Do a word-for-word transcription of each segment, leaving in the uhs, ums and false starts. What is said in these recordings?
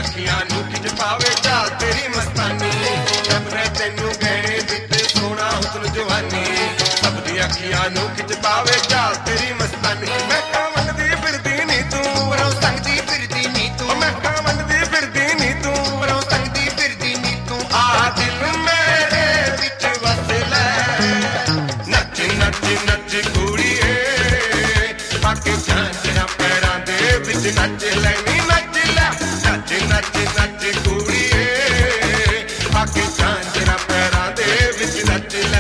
ਅੱਖੀਆਂ ਨੂੰ ਖਿੱਚ ਪਾਵੇ ਚਾਲ ਤੇਰੀ ਮਸਤਾਨੀ ਰੱਬ ਨੇ ਤੈਨੂੰ ਗਹਿਣੇ ਦਿੱਤੇ ਸੋਹਣਾ ਹੁਸਨ ਜਵਾਨੀ ਸਭ ਦੀ ਅੱਖੀਆਂ ਨੂੰ ਖਿੱਚ ਪਾਵੇ ਚਾਲ ਤੇਰੀ ਮਸਤਾਨੀ ਮੈਂ ਕਹਾਂ ਮੰਨਦੀ ਫਿਰਦੀ ਨੀ ਤੂੰ ਪਰੋਂ ਸੰਗਦੀ ਫਿਰਦੀ ਨੀ ਤੂੰ ਮੈਂ ਕਹਾਂ ਮੰਨਦੀ ਫਿਰਦੀ ਨੀ ਤੂੰ ਪਰੋਂ ਸੰਗਦੀ ਫਿਰਦੀ ਨੀ ਤੂੰ ਆ ਦਿਲ ਮੇਰੇ ਵਿੱਚ ਵਸ ਲੈ ਨੱਚ ਨੱਚ ਨੱਚ ਕੁੜੀਏ ਬਾਕੀ ਝਾਂਜਰਾਂ ਪੈਰਾਂ ਦੇ ਵਿੱਚ ਨੱਚ ਲੈ ਨੀ ਨੱਚ ਲੈ ਨੱਚ ਨੱਚ ਨੱਚ ਕੁੜੀਏ ਬਾਕੀ ਝਾਂਜਰਾਂ ਪੈਰਾਂ ਦੇ ਵਿੱਚ ਨੱਚ ਲੈ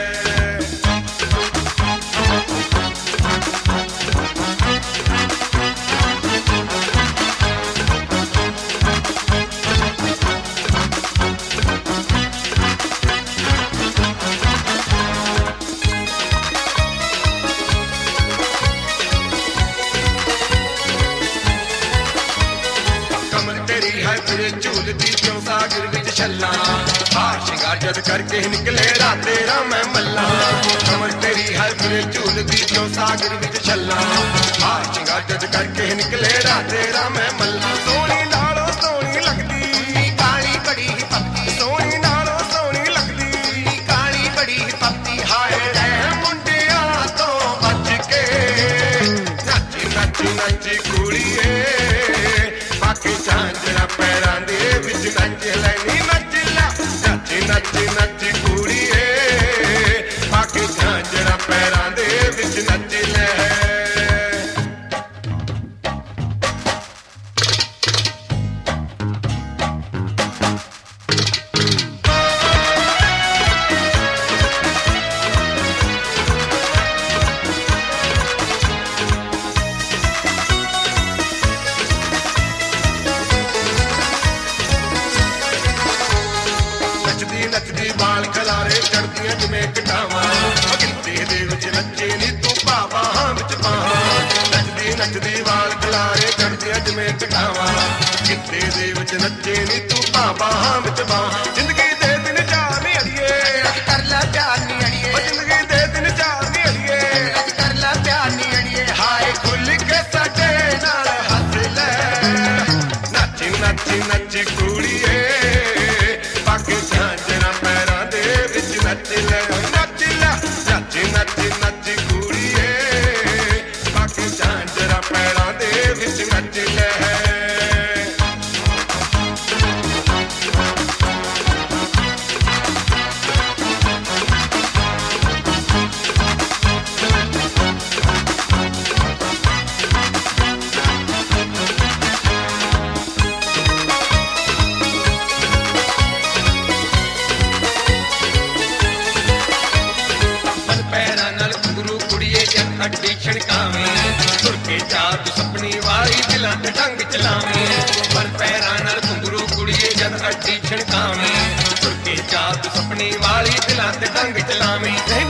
ਝੂਲਦੀ ਕਿਉਂ ਸਾਗਰ ਵਿੱਚ ਛੱਲਾਂ ਹਾਰ ਸ਼ਿੰਗਾਰ ਜਦ ਕਰਕੇ ਨਿਕਲੇ ਰਾਤ ਤੇਰਾ ਮੈਂ ਮੱਲਾ ਕਮਰ ਤੇਰੀ ਹਰ ਫਿਰੇ ਝੂਲਦੀ ਕਿਉਂ ਸਾਗਰ ਵਿੱਚ ਛੱਲਾਂ ਹਾਰ ਸ਼ਿੰਗਾਰ ਜਦ ਕਰਕੇ ਨਿਕਲੇ ਰਾਤ ਤੇਰਾ ਮੈਂ ਮੱਲਾ ਸੋਹਣੀ ਨਾਲੋਂ ਸੋਹਣੀ ਲੱਗਦੀ ਕਾਲੀ ਬੜੀ ਪੱਕੀ ਸੋਹਣੀ ਨਾਲੋਂ ਸੋਹਣੀ ਲੱਗਦੀ ਕਾਲੀ ਬੜੀ ਪੱਕੀ ਹਾਏ ਰਹਿ ਮੁੰਡਿਆਂ ਤੋਂ ਬਚ ਕੇ ਨੱਚ ਨੱਚ ਨੱਚ ਕੁੜੀਏ ਬਾਕੀ ਝਾਂਜਰਾਂ ਪੈਰਾਂ ਦੇ ਵਿੱਚ ਨੱਚ ਲੈ ਨੀ ਨੱਚ ਲੈ ਨੱਚ ਨੱਚ ਨੱਚ ਕੁੜੀਏ ਬਾਕੀ ਝਾਂਜਰਾਂ ਪੈਰਾਂ ਦੇ ਵਿੱਚ ਨੱਚ ਲੈ ਨੱਚਦੀ ਬਾਲ ਖਲਾਰੇ ਚੜਦੀਆਂ ਜਿਵੇਂ ਕਟਾਵਾਂ ਗਿੱਤੇ ਦੇ ਵਿੱਚ ਨੱਚੇ ਨੀ ਤੂੰ ਬਾਹਾਂ ਵਿੱਚ ਬਾਹਾਂ ਨੱਚਦੀ ਨੱਚਦੀ ਬਾਲ ਖਲਾਰੇ ਚੜਦੀਆਂ ਜਿਵੇਂ ਕਟਾਵਾਂ ਗਿੱਤੇ ਦੇ ਵਿੱਚ ਨੱਚੇ ਨੀ ਤੂੰ ਬਾਹਾਂ ਵਿੱਚ ਬਾਹਾਂ ਜ਼ਿੰਦਗੀ ਦੇ ਦਿਨ ਚਾਰ ਨੀ ਅੜੀਏ ਕਰ ਲੈ ਪਿਆਰ ਨੀ ਅੜੀਏ ਜ਼ਿੰਦਗੀ ਦੇ ਦਿਨ ਚਾਰ ਨੀ ਅੜੀਏ ਕਰ ਲੈ ਪਿਆਰ ਨੀ ਅੜੀਏ ਹਾਏ ਖੁੱਲ ਕੇ ਸਾਡੇ ਨਾਲ ਹੱਸ ਲੈ ਨੱਚ ਨੱਚ ਨੱਚ ਕੁੜੀਏ ਬਾਕੀ ਝਾਂਜਰਾਂ ਪੈਰਾਂ ਦੇ ਵਿੱਚ ਨੱਚ ਲੈ ਨੱਚ ਲੈ ਨੱਚ ਨੱਚ ਨੱਚ ਕੁੜੀਏ ਬਾਕੀ ਝਾਂਜਰਾਂ ਪੈਰਾਂ ਦੇ ਵਿੱਚ ਨੱਚ ਲੈ ਅੱਡੀ ਛਣਕਾਵੇਂ ਤੁਰ ਕੇ ਜਾ ਤੂੰ ਸੁਪਨੀ ਵਾਲੀ ਦਿਲਾਂ ਤੇ ਢੰਗ ਚਲਾਵੇਂ ਪਰ ਪੈਰਾਂ ਨਾਲ ਘੁੰਗਰੂ ਕੁੜੀਏ ਜਦ ਅੱਡੀ ਛਣਕਾਵੇਂ ਤੁਰ ਕੇ ਜਾ ਤੂੰ ਸੁਪਨੀ ਵਾਲੀ ਦਿਲਾਂ ਤੇ ਢੰਗ ਚਲਾਵੇਂ